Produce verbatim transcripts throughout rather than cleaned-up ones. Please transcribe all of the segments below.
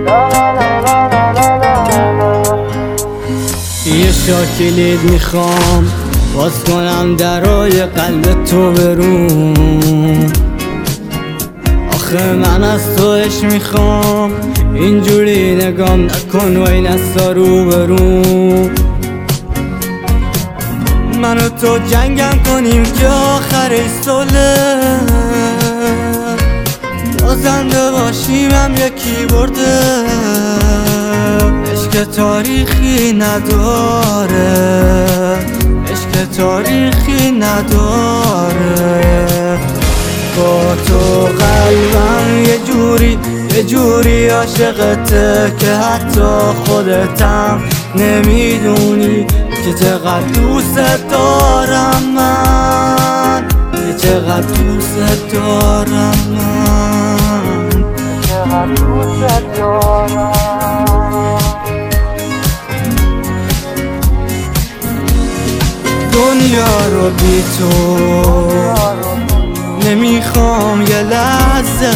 یه شاکلید میخوام باز کنم درای قلب تو برون. آخه من از تو عشق میخوام، اینجوری نگام نکن و این اصلا رو برون. من و تو جنگم کنیم که آخر ساله بازنده باشیم هم یکی برده. عشق تاریخی نداره، عشق تاریخی نداره. با تو قلبم یه جوری یه جوری عاشقته که حتی خودتم نمیدونی که چقدر دوست دارم من، که چقدر دوست دارم من، چقدر دوست دارم. دنیا رو بی تو نمیخوام یه لحظه،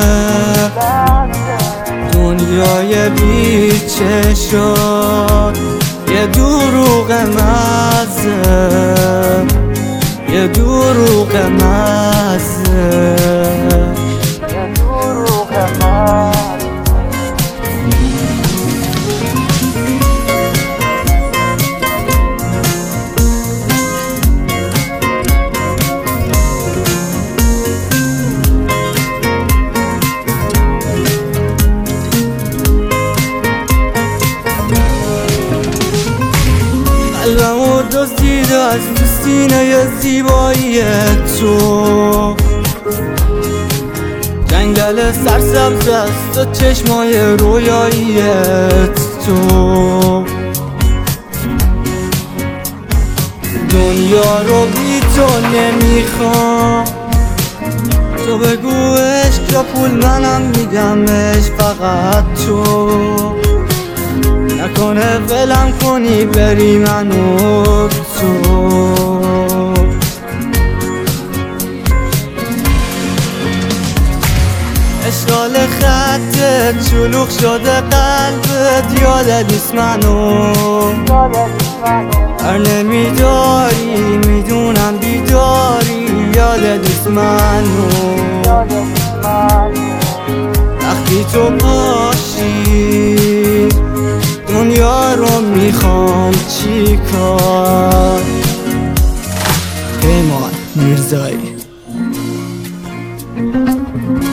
دنیای بی چشات یه دروغ مزه، یه دروغ مزه، یه دروغ مزه. قلبمو دزدیده از تو سینه زیبایی تو، جنگل سرسبز است و چشمای رویایی تو. دنیا رو بی تو نمیخوام، تو بگو عشق یا پول، منم میگمش فقط تو. نکنه ولم کنی بری من و تو. اشغال خطت شلوغ شده قلبت، یادت نیست منو هر نمیداری، میدونم بیداری، یادت نیست منو. وقتی تو باشی دنیا رو میخوام چیکار. پیمان میرزایی.